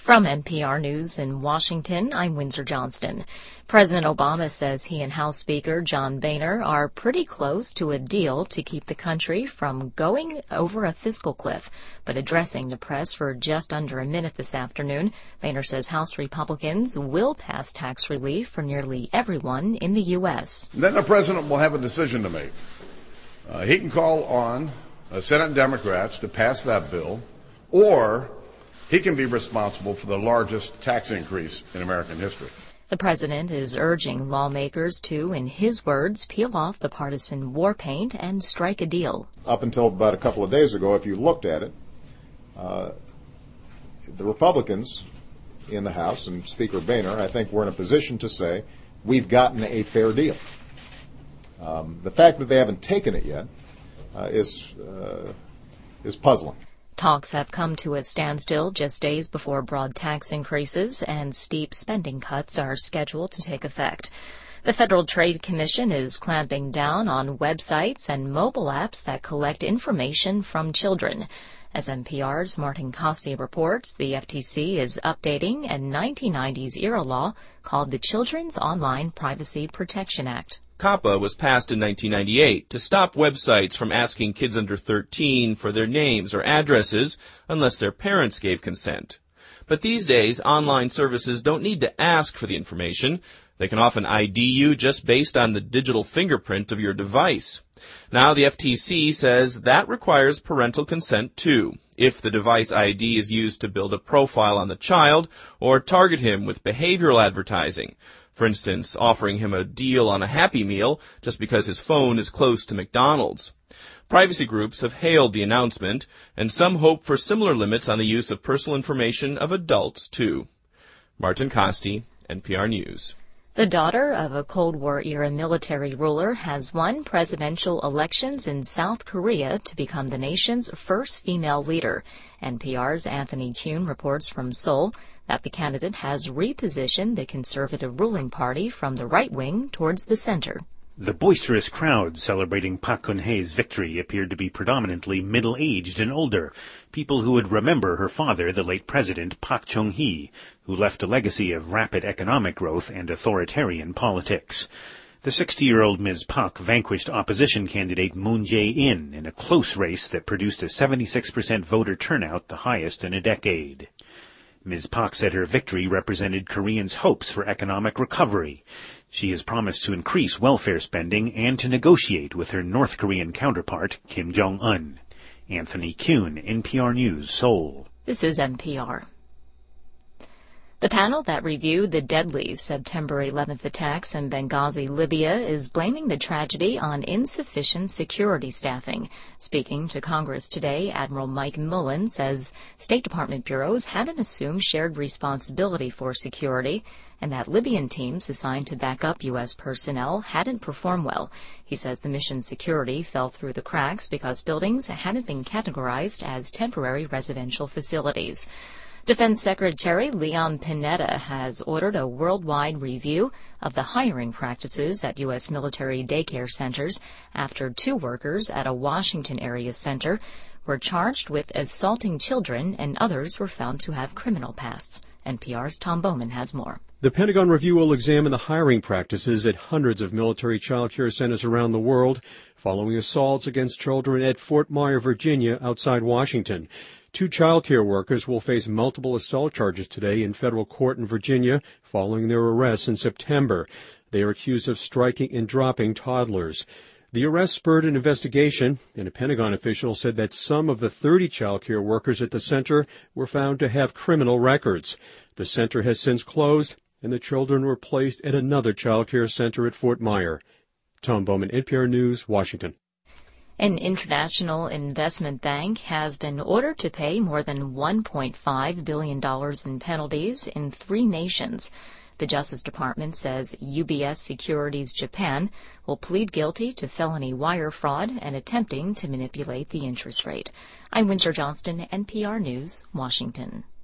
From NPR News in Washington, I'm Windsor Johnston. President Obama says he and House Speaker John Boehner are pretty close to a deal to keep the country from going over a fiscal cliff. But addressing the press for just under a minute this afternoon, Boehner says House Republicans will pass tax relief for nearly everyone in the U.S. Then the president will have a decision to make. He can call on Senate Democrats to pass that bill, or he can be responsible for the largest tax increase in American history. The president is urging lawmakers to, in his words, peel off the partisan war paint and strike a deal. Up until about a couple of days ago, if you looked at it, the Republicans in the House and Speaker Boehner, I think, were in a position to say, we've gotten a fair deal. The fact that they haven't taken it yet is puzzling. Talks have come to a standstill just days before broad tax increases and steep spending cuts are scheduled to take effect. The Federal Trade Commission is clamping down on websites and mobile apps that collect information from children. As NPR's Martin Costi reports, the FTC is updating a 1990s-era law called the Children's Online Privacy Protection Act. COPPA was passed in 1998 to stop websites from asking kids under 13 for their names or addresses unless their parents gave consent. But these days, online services don't need to ask for the information. They can often ID you just based on the digital fingerprint of your device. Now the FTC says that requires parental consent too, if the device ID is used to build a profile on the child or target him with behavioral advertising. For instance, offering him a deal on a Happy Meal just because his phone is close to McDonald's. Privacy groups have hailed the announcement, and some hope for similar limits on the use of personal information of adults, too. Martin Costi, NPR News. The daughter of a Cold War-era military ruler has won presidential elections in South Korea to become the nation's first female leader. NPR's Anthony Kuhn reports from Seoul that the candidate has repositioned the conservative ruling party from the right wing towards the center. The boisterous crowd celebrating Park Geun-hye's victory appeared to be predominantly middle-aged and older, people who would remember her father, the late President Park Chung-hee, who left a legacy of rapid economic growth and authoritarian politics. The 60-year-old Ms. Park vanquished opposition candidate Moon Jae-in in a close race that produced a 76% voter turnout, the highest in a decade. Ms. Park said her victory represented Koreans' hopes for economic recovery. She has promised to increase welfare spending and to negotiate with her North Korean counterpart, Kim Jong-un. Anthony Kuhn, NPR News, Seoul. This is NPR. The panel that reviewed the deadly September 11th attacks in Benghazi, Libya, is blaming the tragedy on insufficient security staffing. Speaking to Congress today, Admiral Mike Mullen says State Department bureaus hadn't assumed shared responsibility for security and that Libyan teams assigned to back up U.S. personnel hadn't performed well. He says the mission's security fell through the cracks because buildings hadn't been categorized as temporary residential facilities. Defense Secretary Leon Panetta has ordered a worldwide review of the hiring practices at U.S. military daycare centers after 2 workers at a Washington area center were charged with assaulting children and others were found to have criminal pasts. NPR's Tom Bowman has more. The Pentagon review will examine the hiring practices at hundreds of military child care centers around the world following assaults against children at Fort Myer, Virginia, outside Washington. 2 child care workers will face multiple assault charges today in federal court in Virginia following their arrests in September. They are accused of striking and dropping toddlers. The arrest spurred an investigation, and a Pentagon official said that some of the 30 child care workers at the center were found to have criminal records. The center has since closed, and the children were placed at another child care center at Fort Myer. Tom Bowman, NPR News, Washington. An international investment bank has been ordered to pay more than $1.5 billion in penalties in 3 nations. The Justice Department says UBS Securities Japan will plead guilty to felony wire fraud and attempting to manipulate the interest rate. I'm Windsor Johnston, NPR News, Washington.